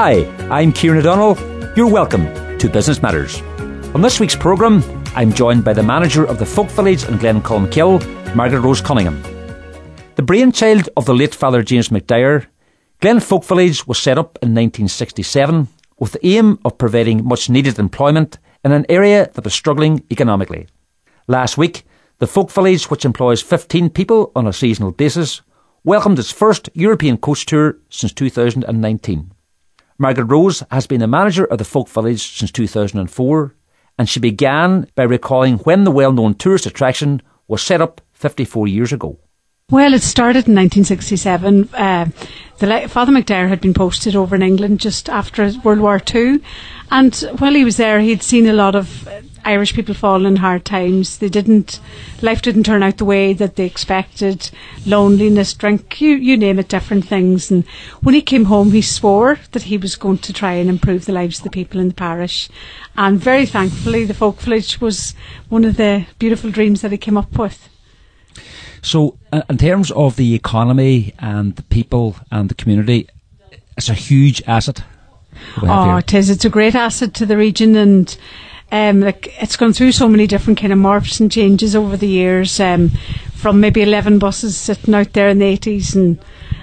Hi, I'm Kieran O'Donnell. You're welcome to Business Matters. On this week's programme, I'm joined by the manager of the Folk Village in Glencolmkill, Margaret Rose Cunningham. The brainchild of the late Father James McDowell, Glen Folk Village was set up in 1967 with the aim of providing much needed employment in an area that was struggling economically. Last week, the Folk Village, which employs 15 people on a seasonal basis, welcomed its first European coach tour since 2019. Margaret Rose has been the manager of the Folk Village since 2004, and she began by recalling when the well-known tourist attraction was set up 54 years ago. Well, it started in 1967. Father McDowell had been posted over in England just after World War II, and while he was there, he'd seen a lot of Irish people fall in hard times. Life didn't turn out the way that they expected. Loneliness, drink, you name it, different things. And when he came home, he swore that he was going to try and improve the lives of the people in the parish. And very thankfully, the Folk Village was one of the beautiful dreams that he came up with. So, in terms of the economy and the people and the community, it's a huge asset. It is. It's a great asset to the region, and it's gone through so many different kind of morphs and changes over the years, from maybe 11 buses sitting out there in the 80s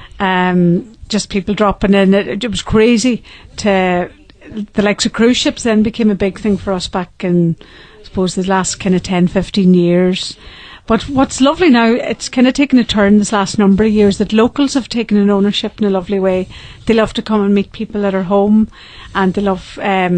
and just people dropping in. It was crazy. The likes of cruise ships then became a big thing for us back in, I suppose, the last kind of 10, 15 years. But what's lovely now, it's kind of taken a turn this last number of years that locals have taken an ownership in a lovely way. They love to come and meet people at our home, and they love...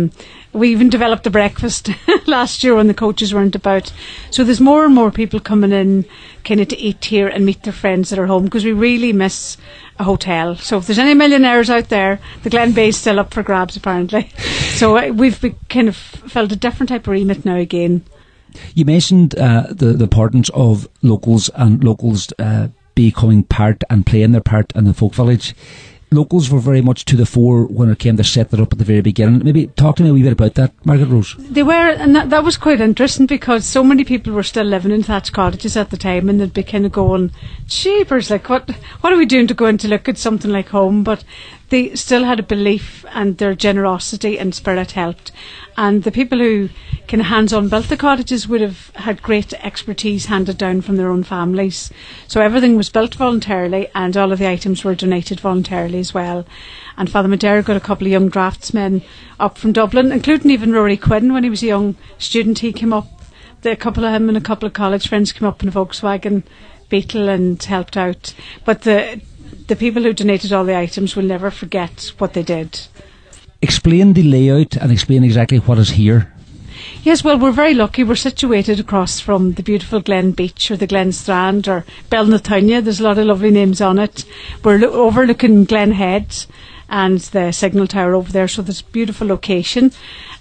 we even developed a breakfast last year when the coaches weren't about. So there's more and more people coming in kind of to eat here and meet their friends at our home, because we really miss a hotel. So if there's any millionaires out there, the Glen Bay's still up for grabs apparently. So we've kind of felt a different type of remit now again. You mentioned the importance of locals and locals becoming part and playing their part in the Folk Village. Locals were very much to the fore when it came to set it up at the very beginning. Maybe talk to me a wee bit about that, Margaret Rose. They were, and that was quite interesting, because so many people were still living in thatched cottages at the time, and they'd be kind of going, jeepers, like what are we doing to go in to look at something like home? But they still had a belief, and their generosity and spirit helped. And the people who kind of hands-on built the cottages would have had great expertise handed down from their own families. So everything was built voluntarily, and all of the items were donated voluntarily as well. And Father Madera got a couple of young draftsmen up from Dublin, including even Rory Quinn. When he was a young student, he came up. A couple of him and a couple of college friends came up in a Volkswagen Beetle and helped out. But the people who donated all the items will never forget what they did. Explain the layout and explain exactly what is here. Yes, well, we're very lucky. We're situated across from the beautiful Glen Beach or the Glen Strand or Belnatonia. There's a lot of lovely names on it. We're overlooking Glen Head and the signal tower over there, so there's a beautiful location.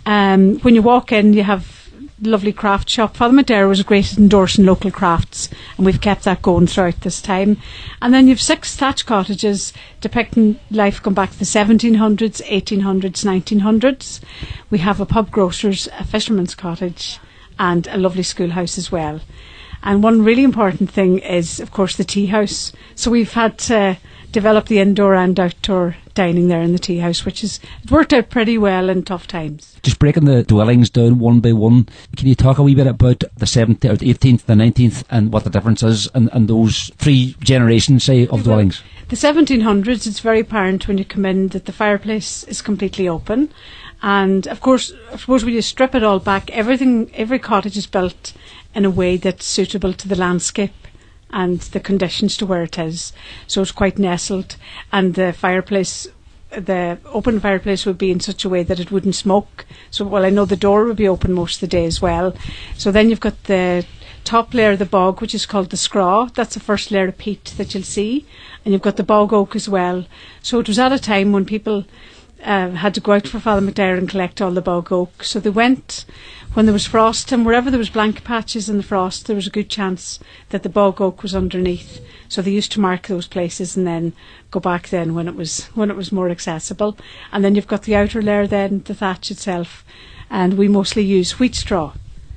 When you walk in, you have lovely craft shop. Father Madera was great at endorsing local crafts, and we've kept that going throughout this time. And then you've 6 thatched cottages depicting life going back to the 1700s, 1800s, 1900s. We have a pub grocer's, a fisherman's cottage, and a lovely schoolhouse as well. And one really important thing is, of course, the tea house. So we've had to develop the indoor and outdoor dining there in the tea house, which has worked out pretty well in tough times. Just breaking the dwellings down one by one, can you talk a wee bit about the 17th or the 18th, the 19th, and what the difference is and those 3 generations, say, of dwellings? The 1700s, it's very apparent when you come in that the fireplace is completely open. And of course, I suppose when you strip it all back, every cottage is built in a way that's suitable to the landscape and the conditions to where it is. So it's quite nestled, and the open fireplace would be in such a way that it wouldn't smoke. So, well, I know the door would be open most of the day as well. So then you've got the top layer of the bog, which is called the scraw. That's the first layer of peat that you'll see. And you've got the bog oak as well. So it was at a time when people had to go out for Father McDowell and collect all the bog oak. So they went when there was frost, and wherever there was blank patches in the frost, there was a good chance that the bog oak was underneath. So they used to mark those places and then go back then when it was more accessible. And then you've got the outer layer then, the thatch itself, and we mostly use wheat straw.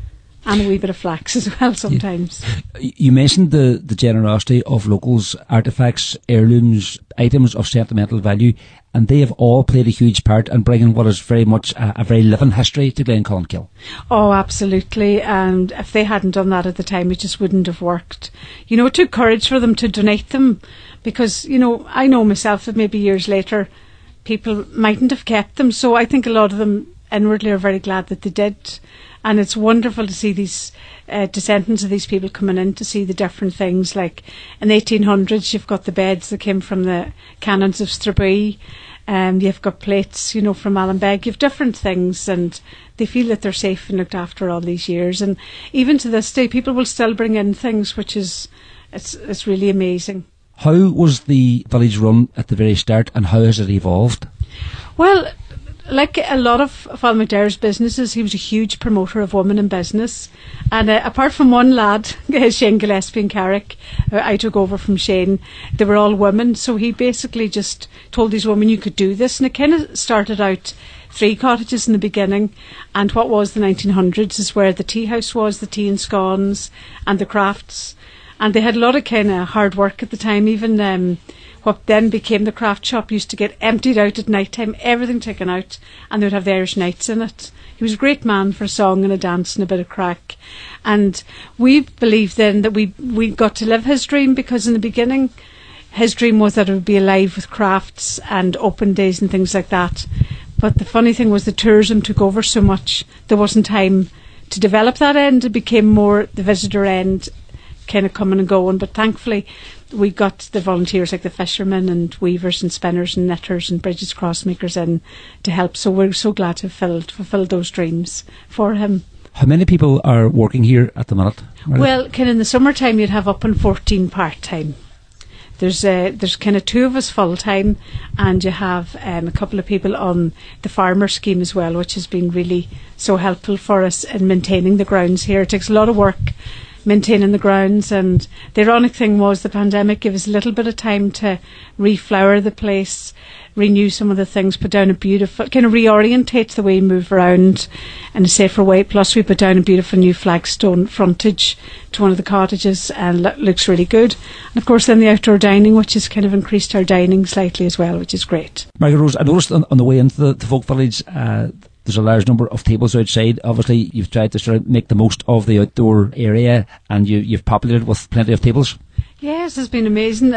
And a wee bit of flax as well sometimes. You mentioned the generosity of locals, artefacts, heirlooms, items of sentimental value, and they have all played a huge part in bringing what is very much a very living history to Glencolmcille. Oh, absolutely. And if they hadn't done that at the time, it just wouldn't have worked. You know, it took courage for them to donate them because, you know, I know myself that maybe years later people mightn't have kept them. So I think a lot of them inwardly are very glad that they did. And it's wonderful to see these descendants of these people coming in to see the different things. Like in the 1800s, you've got the beds that came from the canons of Strabane. You've got plates, you know, from Allenbeg. You've different things, and they feel that they're safe and looked after all these years. And even to this day, people will still bring in things, which is it's really amazing. How was the village run at the very start, and how has it evolved? Well, like a lot of Father McDare's businesses, he was a huge promoter of women in business. And apart from one lad, Shane Gillespie in Carrick, I took over from Shane, they were all women. So he basically just told these women you could do this. And it kind of started out 3 cottages in the beginning. And what was the 1900s is where the tea house was, the tea and scones and the crafts. And they had a lot of kind of hard work at the time. Even what then became the craft shop used to get emptied out at night time, everything taken out, and they would have the Irish Nights in it. He was a great man for a song and a dance and a bit of crack. And we believed then that we got to live his dream, because in the beginning his dream was that it would be alive with crafts and open days and things like that. But the funny thing was the tourism took over so much, there wasn't time to develop that end. It became more the visitor end, kind of coming and going. But thankfully we got the volunteers like the fishermen and weavers and spinners and knitters and Bridget's crossmakers in to help. So we're so glad to have fulfilled those dreams for him. How many people are working here at the minute? Well, kind of in the summertime you'd have up on 14 part-time. There's kind of 2 of us full-time, and you have a couple of people on the farmer scheme as well, which has been really so helpful for us in maintaining the grounds here. It takes a lot of work maintaining the grounds, and the ironic thing was the pandemic gave us a little bit of time to reflower the place, renew some of the things, put down a beautiful, kind of reorientate the way we move around in a safer way. Plus we put down a beautiful new flagstone frontage to one of the cottages, and looks really good. And of course then the outdoor dining, which has kind of increased our dining slightly as well, which is great. Margaret Rose, I noticed on the way into the folk village there's a large number of tables outside. Obviously, you've tried to sort of make the most of the outdoor area, and you've populated with plenty of tables. Yes, it's been amazing.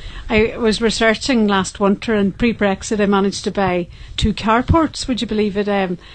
I was researching last winter, and pre-Brexit I managed to buy 2 carports, would you believe it?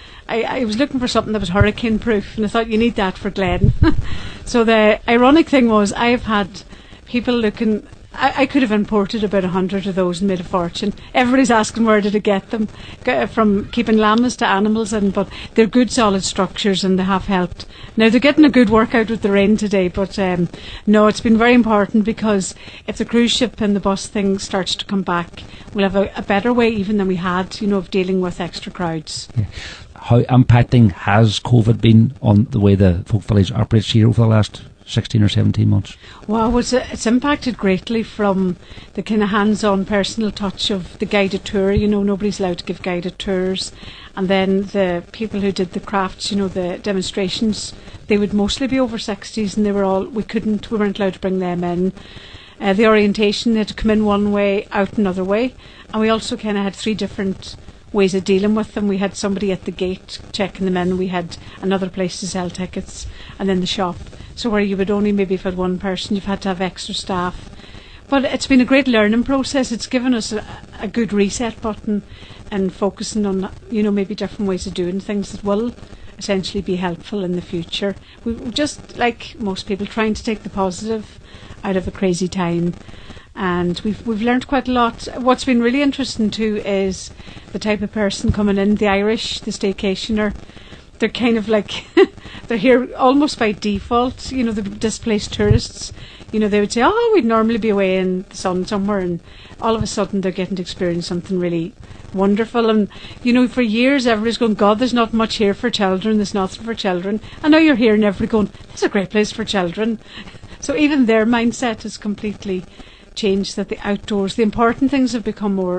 I was looking for something that was hurricane proof, and I thought you need that for Glen. So the ironic thing was I've had people looking, I could have imported about 100 of those and made a fortune. Everybody's asking where did I get them, from keeping llamas to animals, but they're good solid structures and they have helped. Now they're getting a good workout with the rain today, but no, it's been very important, because if the cruise ship and the bus thing starts to come back, we'll have a better way even than we had, of dealing with extra crowds. Yeah. How impacting has COVID been on the way the folk village operates here over the last 16 or 17 months? Well, it's impacted greatly from the kind of hands-on personal touch of the guided tour. Nobody's allowed to give guided tours. And then the people who did the crafts, the demonstrations, they would mostly be over 60s, and we weren't allowed to bring them in. The orientation, they had to come in one way, out another way. And we also kind of had 3 different ways of dealing with them. We had somebody at the gate checking them in, we had another place to sell tickets, and then the shop. So where you would only maybe have had one person, you've had to have extra staff. But it's been a great learning process. It's given us a good reset button and focusing on, maybe different ways of doing things that will essentially be helpful in the future. We just, like most people, trying to take the positive out of a crazy time. And we've learned quite a lot. What's been really interesting too is the type of person coming in, the Irish, the staycationer. They're kind of like, they're here almost by default, the displaced tourists. They would say, we'd normally be away in the sun somewhere, and all of a sudden they're getting to experience something really wonderful. And, for years everybody's going, God, there's not much here for children, there's nothing for children. And now you're here and everybody going, this is a great place for children. So even their mindset is completely changed, that the outdoors, the important things have become more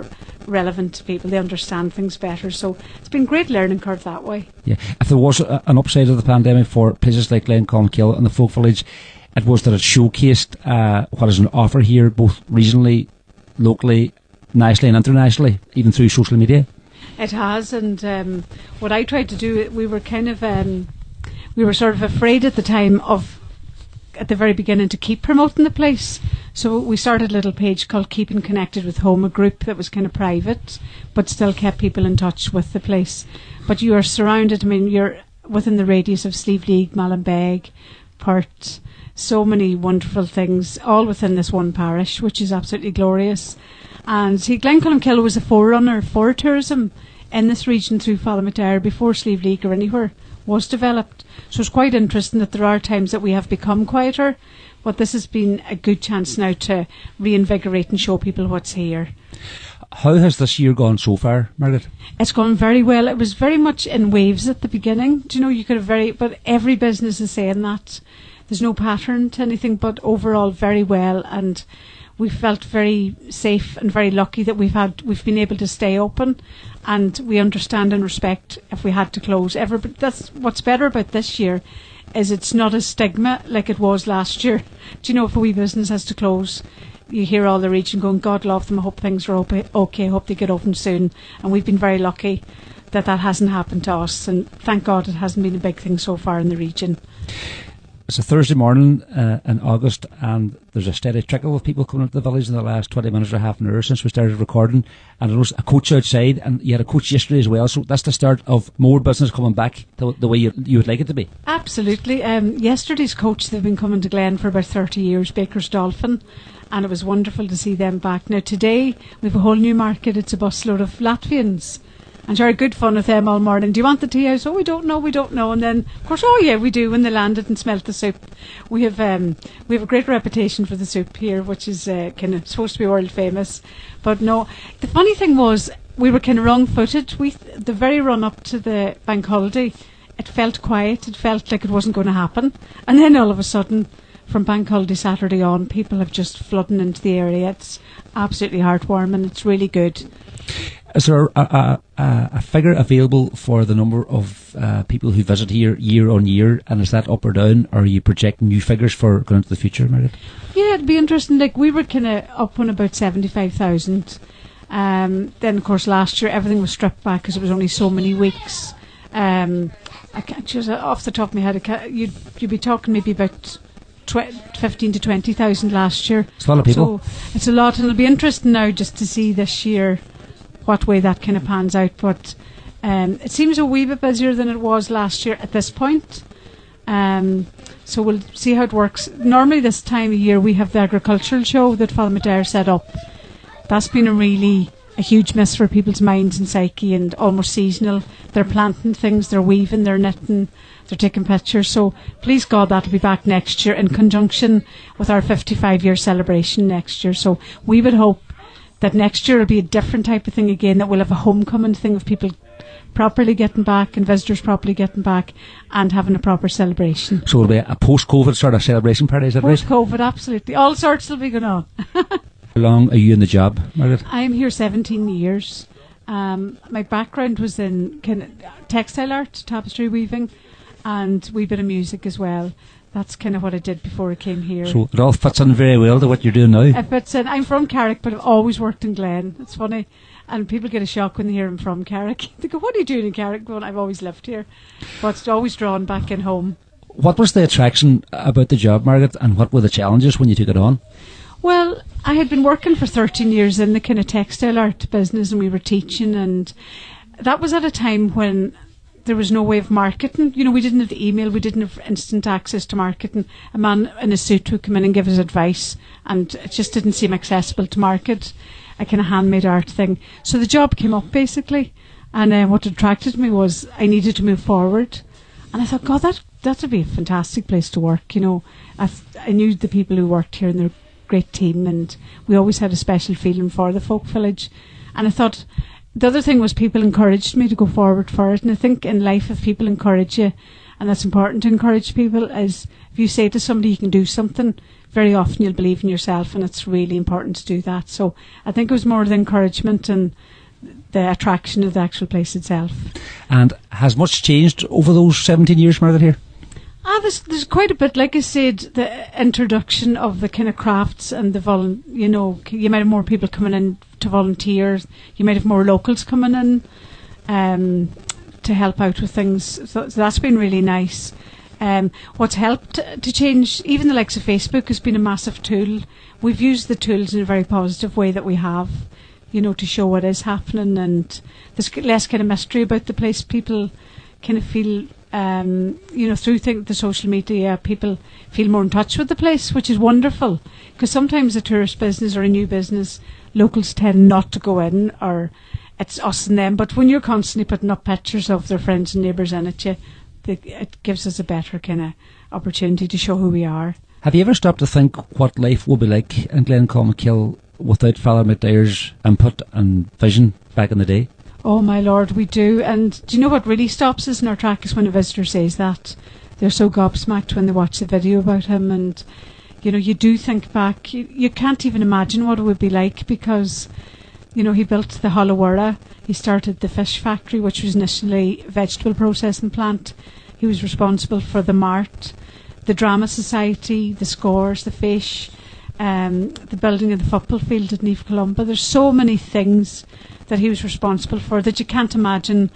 relevant to people. They understand things better. So it's been a great learning curve that way. Yeah. If there was an upside of the pandemic for places like Glencolmkill and the Folk Village, it was that it showcased what is an offer here, both regionally, locally, nationally and internationally, even through social media. It has, and what I tried to do, we were kind of, we were sort of afraid at the time of, at the very beginning, to keep promoting the place. So we started a little page called Keeping Connected with Home, a group that was kind of private, but still kept people in touch with the place. But you are surrounded, I mean, you're within the radius of Slieve League, Mallinbeg, Perth, so many wonderful things, all within this one parish, which is absolutely glorious. And see, Glencolmkill was a forerunner for tourism in this region through Falmouth before Slieve League or anywhere was developed. So it's quite interesting that there are times that we have become quieter, but this has been a good chance now to reinvigorate and show people what's here. How has this year gone so far, Margaret? It's gone very well. It was very much in waves at the beginning. Do you know, you could have but every business is saying that. There's no pattern to anything, but overall very well, and we felt very safe and very lucky that we've been able to stay open, and we understand and respect if we had to close. That's what's better about this year, is it's not a stigma like it was last year. Do you know, if a wee business has to close, you hear all the region going, God love them, I hope things are okay, I hope they get open soon. And we've been very lucky that hasn't happened to us, and thank God it hasn't been a big thing so far in the region. It's a Thursday morning in August, and there's a steady trickle of people coming into the village in the last 20 minutes or half an hour since we started recording. And there was a coach outside, and you had a coach yesterday as well, so that's the start of more business coming back the way you would like it to be. Absolutely. Yesterday's coach, they've been coming to Glen for about 30 years, Baker's Dolphin, and it was wonderful to see them back. Now today we have a whole new market. It's a busload of Latvians, and very good fun with them all morning. Do you want the tea house? Oh, we don't know. And then, of course, oh yeah, we do, when they landed and smelt the soup. We have a great reputation for the soup here, which is kind of supposed to be world famous. But no, the funny thing was, we were kind of wrong-footed. The very run-up to the bank holiday, it felt quiet. It felt like it wasn't going to happen. And then all of a sudden, from bank holiday Saturday on, people have just flooding into the area. It's absolutely heartwarming. It's really good. Is there a figure available for the number of people who visit here year on year, and is that up or down, or are you projecting new figures for going into the future, Margaret? Yeah, it'd be interesting. Like, we were kind of up on about 75,000. Then, of course, last year everything was stripped back because it was only so many weeks. I can't just off the top of my head. You'd be talking maybe about 15 to 20,000 last year. It's a lot of people. So it's a lot, and it'll be interesting now just to see this year what way that kind of pans out. But it seems a wee bit busier than it was last year at this point. So we'll see how it works. Normally this time of year we have the agricultural show that Falmouth set up. That's been a huge miss for people's minds and psyche, and almost seasonal. They're planting things, they're weaving, they're knitting, they're taking pictures. So please God, that'll be back next year in conjunction with our 55-year celebration next year. So we would hope that next year will be a different type of thing again, that we'll have a homecoming thing of people properly getting back and visitors properly getting back and having a proper celebration. So it'll be a post-COVID sort of celebration party, is that right? Post-COVID, absolutely. All sorts will be going on. How long are you in the job, Margaret? I'm here 17 years. My background was in kind of textile art, tapestry weaving, and a wee bit of music as well. That's kind of what I did before I came here. So it all fits in very well to what you're doing now. It fits in. I'm from Carrick, but I've always worked in Glen. It's funny. And people get a shock when they hear I'm from Carrick. They go, what are you doing in Carrick? Well, I've always lived here. But it's always drawn back in home. What was the attraction about the job, Margaret, and what were the challenges when you took it on? Well, I had been working for 13 years in the kind of textile art business, and we were teaching, and that was at a time when there was no way of marketing. You know, we didn't have the email, we didn't have instant access to marketing. A man in a suit would come in and give us advice, and it just didn't seem accessible to market a kind of handmade art thing. So the job came up basically, and what attracted me was I needed to move forward. And I thought, God, that would be a fantastic place to work. You know, I knew the people who worked here, and they're a great team, and we always had a special feeling for the Folk Village. And I thought, the other thing was people encouraged me to go forward for it, and I think in life if people encourage you and that's important to encourage people, is if you say to somebody you can do something, very often you'll believe in yourself, and it's really important to do that. So I think it was more the encouragement and the attraction of the actual place itself. And has much changed over those 17 years, Margaret, here? There's quite a bit. Like I said, the introduction of the kind of crafts and the you might have more people coming in to volunteer. You might have more locals coming in to help out with things. So that's been really nice. What's helped to change, even the likes of Facebook has been a massive tool. We've used the tools in a very positive way that we have, to show what is happening, and there's less kind of mystery about the place. People kind of feel, through the social media, people feel more in touch with the place, which is wonderful, because sometimes a tourist business or a new business, locals tend not to go in, or it's us and them. But when you're constantly putting up pictures of their friends and neighbours in it, it gives us a better kind of opportunity to show who we are. Have you ever stopped to think what life would be like in Glencolmcille without Father McDiar's input and vision back in the day? Oh my Lord, we do. And do you know what really stops us in our track is when a visitor says that. They're so gobsmacked when they watch the video about him, and you do think back. You can't even imagine what it would be like, because he built the Hollowara. He started the fish factory, which was initially a vegetable processing plant. He was responsible for the Mart, the Drama Society, the Scores, the Fish, the building of the football field at Neve Columba. There's so many things that he was responsible for that you can't imagine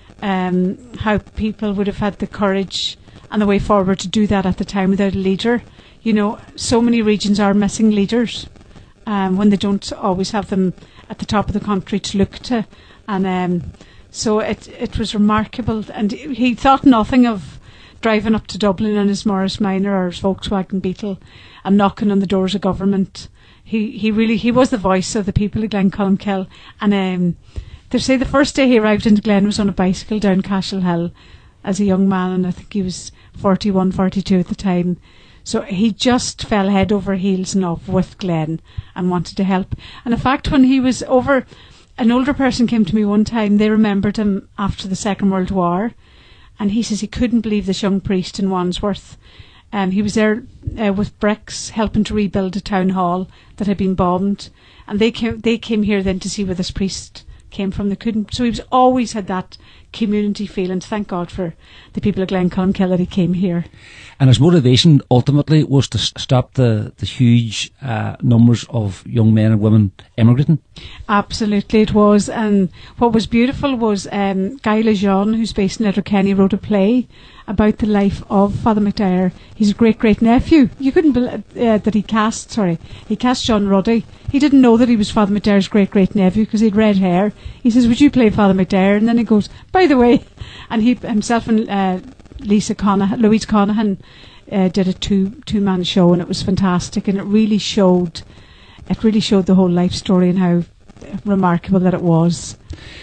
how people would have had the courage and the way forward to do that at the time without a leader. So many regions are missing leaders when they don't always have them at the top of the country to look to. And so it was remarkable. And he thought nothing of driving up to Dublin in his Morris Minor or his Volkswagen Beetle and knocking on the doors of government. He was the voice of the people of Glencolmcille. And they say the first day he arrived into Glen was on a bicycle down Cashel Hill as a young man, and I think he was 41, 42 at the time. So he just fell head over heels in love with Glen and wanted to help. And in fact, when he was over, an older person came to me one time. They remembered him after the Second World War, and he says he couldn't believe this young priest in Wandsworth. He was there with bricks, helping to rebuild a town hall that had been bombed, and they came here then to see where this priest came from. They couldn't, so he was always had that community feel, and thank God for the people of Glencolmcille that he came here. And his motivation ultimately was to stop the huge numbers of young men and women emigrating? Absolutely it was. And what was beautiful was Guy Lejeune, who's based in Letterkenny, wrote a play about the life of Father McDiar. He's a great-great-nephew. You couldn't believe that he cast John Ruddy. He didn't know that he was Father McDiar's great-great-nephew because he had red hair. He says, would you play Father McDiar? And then he goes, by the way, and he himself and Louise Conaghan did a two-man show, and it was fantastic, and it really showed the whole life story and how remarkable that it was.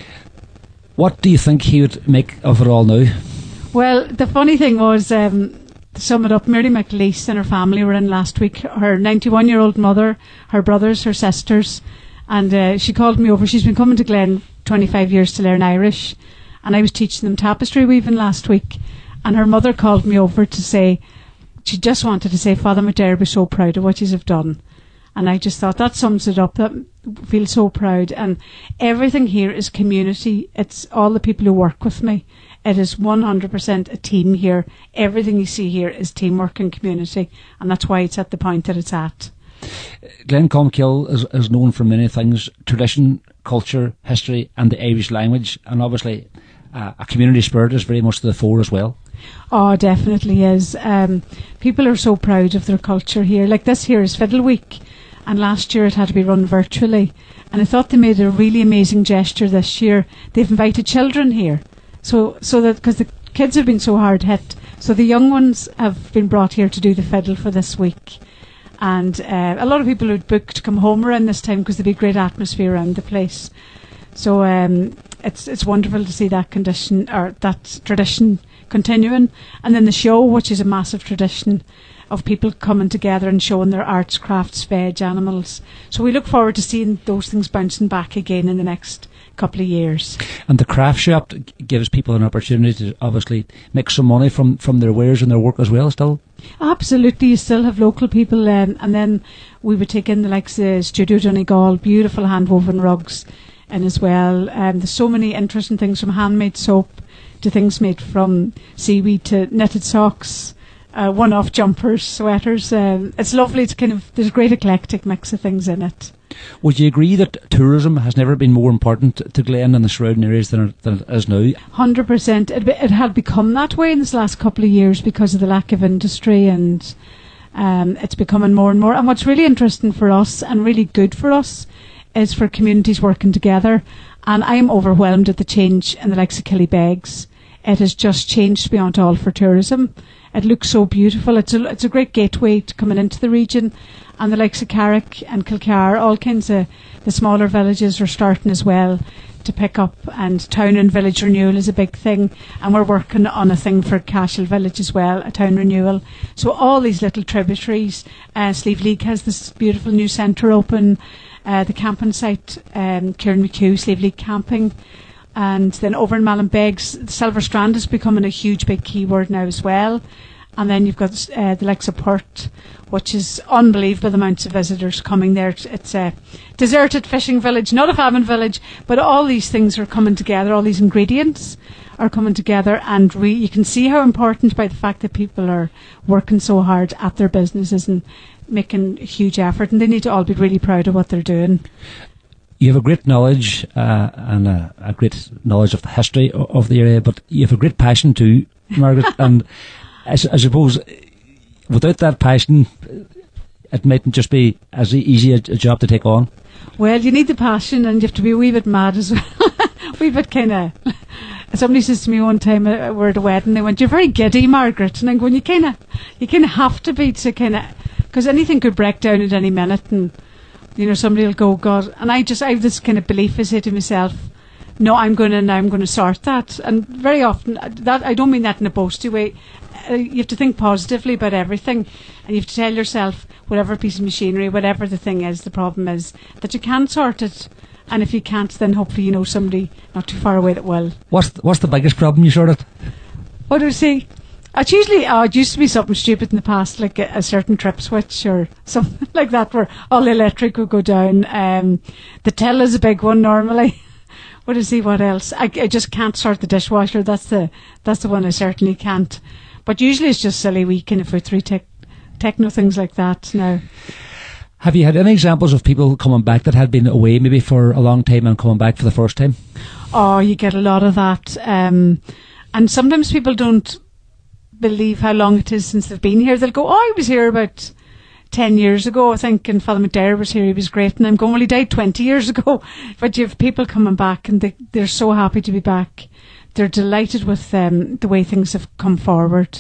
What do you think he would make of it all now? Well, the funny thing was, to sum it up, Mary McLeese and her family were in last week. Her 91-year-old mother, her brothers, her sisters, and she called me over. She's been coming to Glen 25 years to learn Irish, and I was teaching them tapestry weaving last week, and her mother called me over to say, she just wanted to say, Father McDiar was so proud of what you have done. And I just thought that sums it up. That feels so proud. And everything here is community. It's all the people who work with me. It is 100% a team here. Everything you see here is teamwork and community, and that's why it's at the point that it's at. Glencolmcille is known for many things: tradition, culture, history, and the Irish language, and obviously a community spirit is very much to the fore as well. Oh, definitely is. People are so proud of their culture here. Like this here is Fiddle Week, and last year it had to be run virtually, and I thought they made a really amazing gesture this year. They've invited children here, so that because the kids have been so hard hit, so the young ones have been brought here to do the fiddle for this week. And a lot of people would book to come home around this time because there'd be a great atmosphere around the place. So it's wonderful to see that tradition continuing. And then the show, which is a massive tradition of people coming together and showing their arts, crafts, veg, animals. So we look forward to seeing those things bouncing back again in the next couple of years. And the craft shop gives people an opportunity to obviously make some money from their wares and their work as well still? Absolutely, you still have local people, and then we would take in the likes of Studio Donegal, beautiful hand-woven rugs, and as well, there's so many interesting things, from handmade soap to things made from seaweed to knitted socks, one-off jumpers, sweaters. It's lovely. It's there's a great eclectic mix of things in it. Would you agree that tourism has never been more important to Glen and the surrounding areas than it is now? 100%. It had become that way in this last couple of years because of the lack of industry, and it's becoming more and more. And what's really interesting for us and really good for us is for communities working together. And I am overwhelmed at the change in the likes of Killybegs. It has just changed beyond all for tourism. It looks so beautiful. It's a great gateway to coming into the region. And the likes of Carrick and Kilcar, all kinds of the smaller villages are starting as well to pick up. And town and village renewal is a big thing. And we're working on a thing for Cashel Village as well, a town renewal. So all these little tributaries. Slieve League has this beautiful new centre open. The camping site, Kieran McHugh, Slieve League Camping. And then over in Mallinbegs, Silver Strand is becoming a huge big keyword now as well. And then you've got the likes of Port, which is unbelievable, the amounts of visitors coming there. It's a deserted fishing village, not a famine village, but all these things are coming together, all these ingredients are coming together, and you can see how important by the fact that people are working so hard at their businesses and making a huge effort, and they need to all be really proud of what they're doing. You have a great knowledge and a great knowledge of the history of the area, but you have a great passion too, Margaret. And I suppose without that passion, it mightn't just be as easy a job to take on. Well, you need the passion, and you have to be a wee bit mad as well. Wee bit kind of. Somebody says to me one time, we're at a wedding, they went, "You're very giddy, Margaret." And I'm going, you kind of have to be to because anything could break down at any minute, and somebody will go, God. And I have this kind of belief. I say to myself, no, I'm going to sort that. And very often, that I don't mean that in a boasty way. You have to think positively about everything, and you have to tell yourself, whatever piece of machinery, whatever the thing is, the problem is, that you can sort it. And if you can't, then hopefully somebody not too far away that will. What's the biggest problem you sorted? What do I see? It used to be something stupid in the past, like a certain trip switch or something like that, where all the electric would go down. The till is a big one normally. What else? I just can't sort the dishwasher. That's the one I certainly can't. But usually it's just silly wee kind of three techno things like that now. Have you had any examples of people coming back that had been away maybe for a long time and coming back for the first time? Oh, you get a lot of that. And sometimes people don't believe how long it is since they've been here. They'll go, I was here about 10 years ago, I think, and Father McDare was here, he was great. And I'm going, well, he died 20 years ago. But you have people coming back, and they're so happy to be back. They're delighted with the way things have come forward.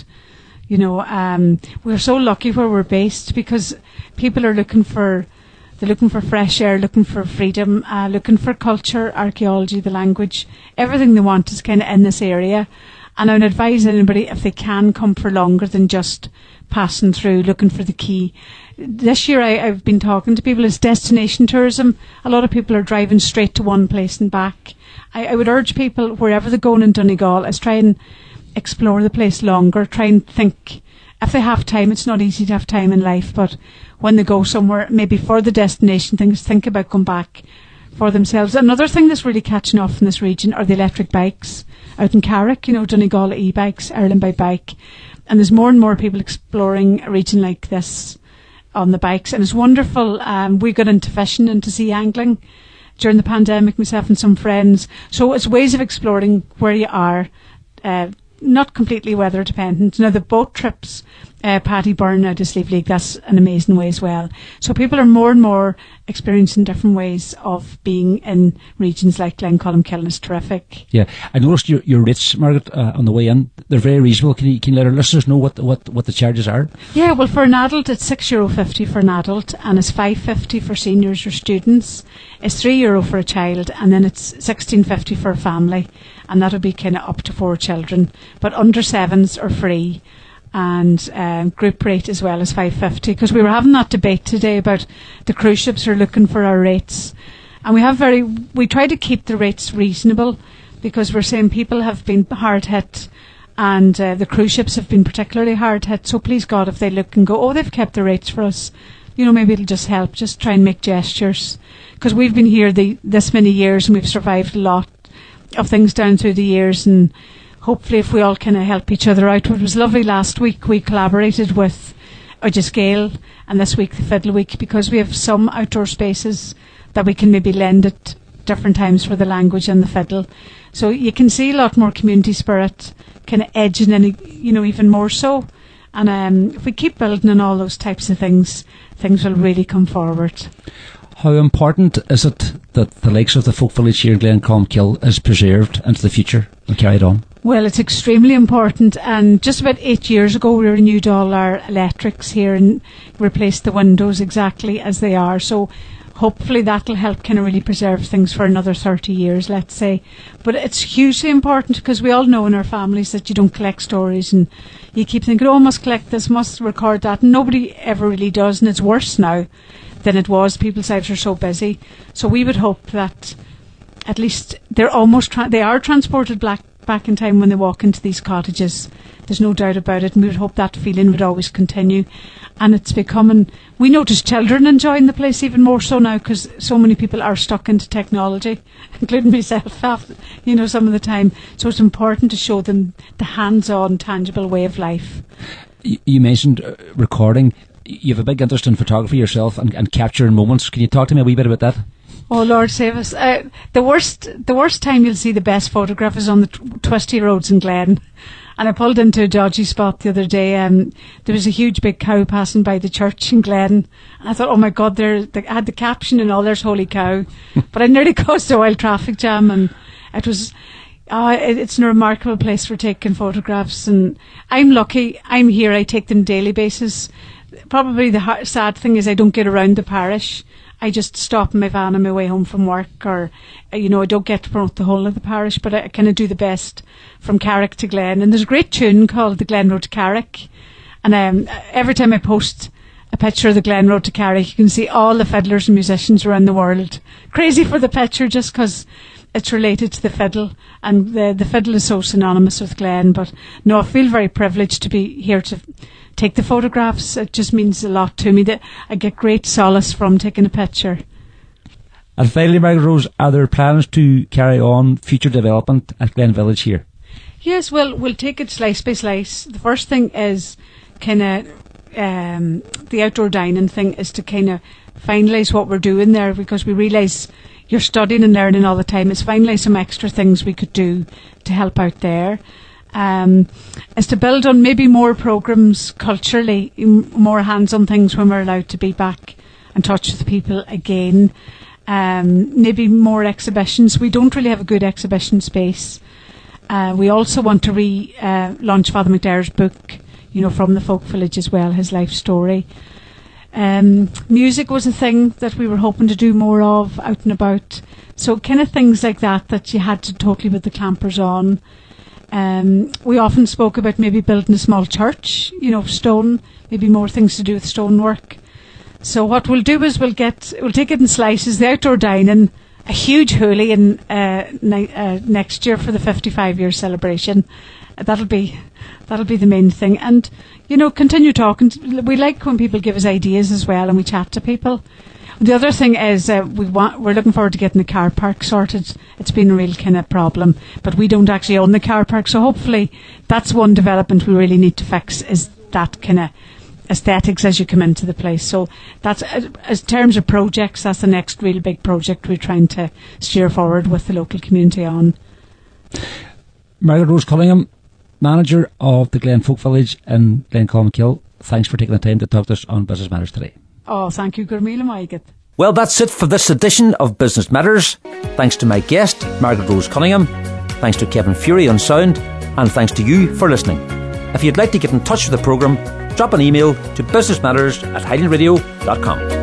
We're so lucky where we're based, because people are looking for fresh air, looking for freedom, looking for culture, archaeology, the language. Everything they want is kind of in this area. And I would advise anybody, if they can, come for longer than just passing through, looking for the key. This year I've been talking to people, it's destination tourism. A lot of people are driving straight to one place and back. I would urge people, wherever they're going in Donegal, is try and explore the place longer, try and think. If they have time, it's not easy to have time in life, but when they go somewhere, maybe for the destination things, think about going back for themselves. Another thing that's really catching off in this region are the electric bikes out in Carrick, Donegal e-bikes, Ireland by bike. And there's more and more people exploring a region like this on the bikes, and it's wonderful. We got into fishing and to sea angling during the pandemic, myself and some friends. So it's ways of exploring where you are, not completely weather dependent. Now, the boat trips Paddy Byrne out of Slieve League, that's an amazing way as well. So people are more and more experiencing different ways of being in regions like Glencolmcille, and it's terrific. Yeah, I noticed your rates, Margaret, on the way in. They're very reasonable. Can you let our listeners know what the charges are? Yeah, well, for an adult, it's €6.50 for an adult, and it's €5.50 for seniors or students. It's €3 for a child, and then it's $16.50 for a family, and that'll be kind of up to 4 children. But under 7s are free. And group rate as well as $5.50, because we were having that debate today about the cruise ships are looking for our rates, and we try to keep the rates reasonable, because we're saying people have been hard hit, and the cruise ships have been particularly hard hit. So please God, if they look and go, oh, they've kept the rates for us, maybe it'll just help. Just try and make gestures, because we've been here this many years and we've survived a lot of things down through the years, and hopefully if we all kind of help each other out. It was lovely last week, we collaborated with Scale, and this week the Fiddle Week, because we have some outdoor spaces that we can maybe lend at different times for the language and the fiddle. So you can see a lot more community spirit kind of edging in, even more so. And if we keep building on all those types of things will really come forward. How important is it that the likes of the folk village here in Glencolmcille is preserved into the future and carried on? Well, it's extremely important, and just about 8 years ago we renewed all our electrics here and replaced the windows exactly as they are. So hopefully that'll help kind of really preserve things for another 30 years, let's say. But it's hugely important, because we all know in our families that you don't collect stories, and you keep thinking, oh, I must collect this, must record that, and nobody ever really does, and it's worse now than it was. People's lives are so busy. So we would hope that at least they are transported back in time when they walk into these cottages. There's no doubt about it, and we would hope that feeling would always continue. And it's becoming, we notice children enjoying the place even more so now, because so many people are stuck into technology, including myself, some of the time. So it's important to show them the hands-on, tangible way of life. You mentioned recording. You have a big interest in photography yourself and capturing moments. Can you talk to me a wee bit about that? Oh, Lord save us. The worst time you'll see the best photograph is on the twisty roads in Glen. And I pulled into a dodgy spot the other day. There was a huge big cow passing by the church in Glen. And I thought, oh my God, they had the caption and all, there's holy cow. But it nearly caused a wild traffic jam. And it was, it's a remarkable place for taking photographs. And I'm lucky. I'm here. I take them daily basis. Probably the sad thing is I don't get around the parish. I just stop in my van on my way home from work, or, I don't get to promote the whole of the parish, but I kind of do the best from Carrick to Glen. And there's a great tune called the Glen Road to Carrick. And every time I post a picture of the Glen Road to Carrick, you can see all the fiddlers and musicians around the world crazy for the picture, just because it's related to the fiddle. And the fiddle is so synonymous with Glen. But no, I feel very privileged to be here to take the photographs. It just means a lot to me. That I get great solace from taking a picture. And finally, Margaret Rose, are there plans to carry on future development at Glen Village here? Yes, well, we'll take it slice by slice. The first thing is kind of the outdoor dining thing, is to kind of finalise what we're doing there, because we realise you're studying and learning all the time. It's finalise some extra things we could do to help out there. Is to build on maybe more programmes culturally, more hands-on things when we're allowed to be back in touch with people again. Maybe more exhibitions. We don't really have a good exhibition space. We also want to launch Father McDare's book, from the folk village as well, his life story. Music was a thing that we were hoping to do more of out and about. So kind of things like that you had to totally put the clampers on. We often spoke about maybe building a small church, stone, maybe more things to do with stonework. So what we'll do is we'll take it in slices, the outdoor dining, a huge hoolie next year for the 55-year celebration. That'll be the main thing. And, continue talking. We like when people give us ideas as well, and we chat to people. The other thing is we're looking forward to getting the car park sorted. It's been a real kind of problem, but we don't actually own the car park, so hopefully that's one development we really need to fix, is that kind of aesthetics as you come into the place. So that's, as terms of projects, that's the next real big project we're trying to steer forward with the local community on. Margaret Rose Cunningham, manager of the Glen Folk Village in Glencolmcille, thanks for taking the time to talk to us on Business Matters today. Oh, thank you, Gurmila Maigat. Well, that's it for this edition of Business Matters. Thanks to my guest, Margaret Rose Cunningham. Thanks to Kevin Fury on sound. And thanks to you for listening. If you'd like to get in touch with the programme, drop an email to businessmatters@highlandradio.com.